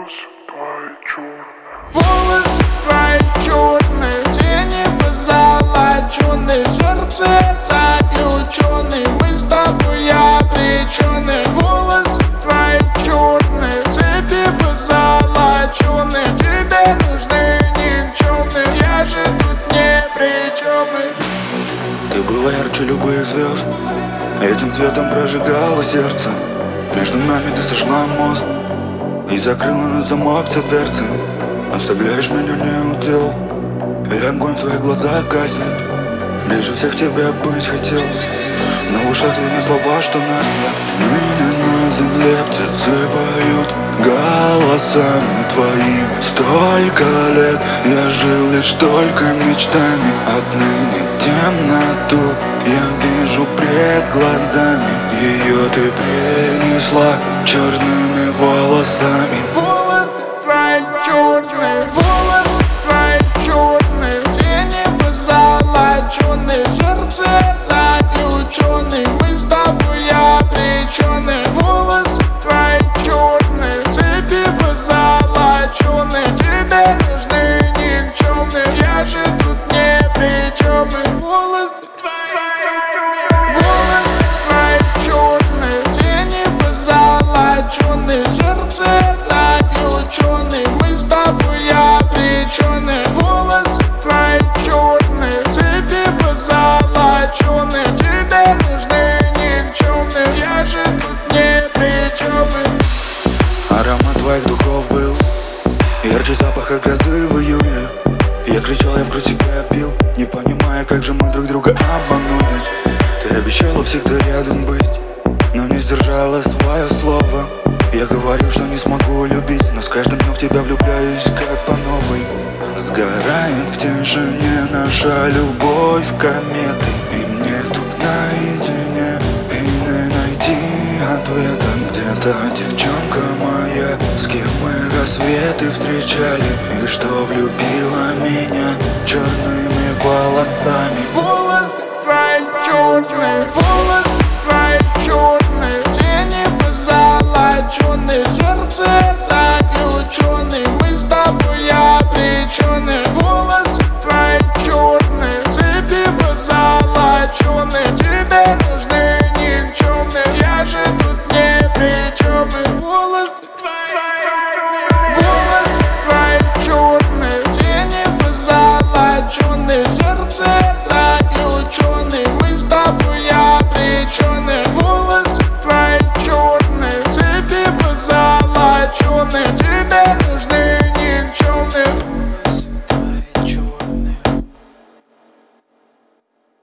Волосы твои черные, волосы твои черные, тени позолоченные, в сердце заключенные, мы с тобой обречены. Волосы твои черные, цепи позолоченные, тебе нужны никчемные, я же тут не при чем. Ты была ярче любых звезд, этим цветом прожигала сердце. Между нами ты сожгла мост и закрыла на замок все дверцы. Оставляешь меня не у дел, и огонь в твоих глазах гаснет. Ближе всех тебя быть хотел, но в ушах звенят слова, что нас нет. Ныне на земле птицы поют голосами твоим. Столько лет я жил лишь только мечтами. Отныне темноту я вижу пред глазами. Ее ты принесла черными волосами. Волосы твои черные, волосы твои черные, тени позолоченные, в сердце заключенные, мы с тобой обречены. Волосы твои черные, цепи позолоченные, тебе нужны никчемные, я же тут не при чем. Волосы твои черные, волосы твои черные, тени позолоченные, в сердце заключенные, мы с тобой обречены. Волосы твои черные, цепи позолоченные, тебе нужны никчемные, я же тут не при чем. Аромат твоих духов был ярче запаха грозы в июле. Я кричал, я вокруг тебя пил, не понимая, как же мы друг друга обманули. Ты обещала всегда рядом быть, но не сдержала свое слово. Я говорю, что не смогу любить, но с каждым днем в тебя влюбляюсь, как по новой. Сгорает в тишине наша любовь кометы, и мне тут наедине и не найти ответа. Где-то девчонка моя, с кем мы рассветы встречали, и что влюбила меня черными волосами. Волосы твои черные, волосы твои черные, тени позолоченные, в сердце заключенные, мы с тобой обречены. Волосы твои черные, цепи позолоченные, тебе нужны никчемные, я же тут не при чем. Волосы твои черные, волосы твои черные, тени позолоченные, в сердце заключенные, мы с тобой обречены. Волосы твои черные, цепи позолоченные, тебе нужны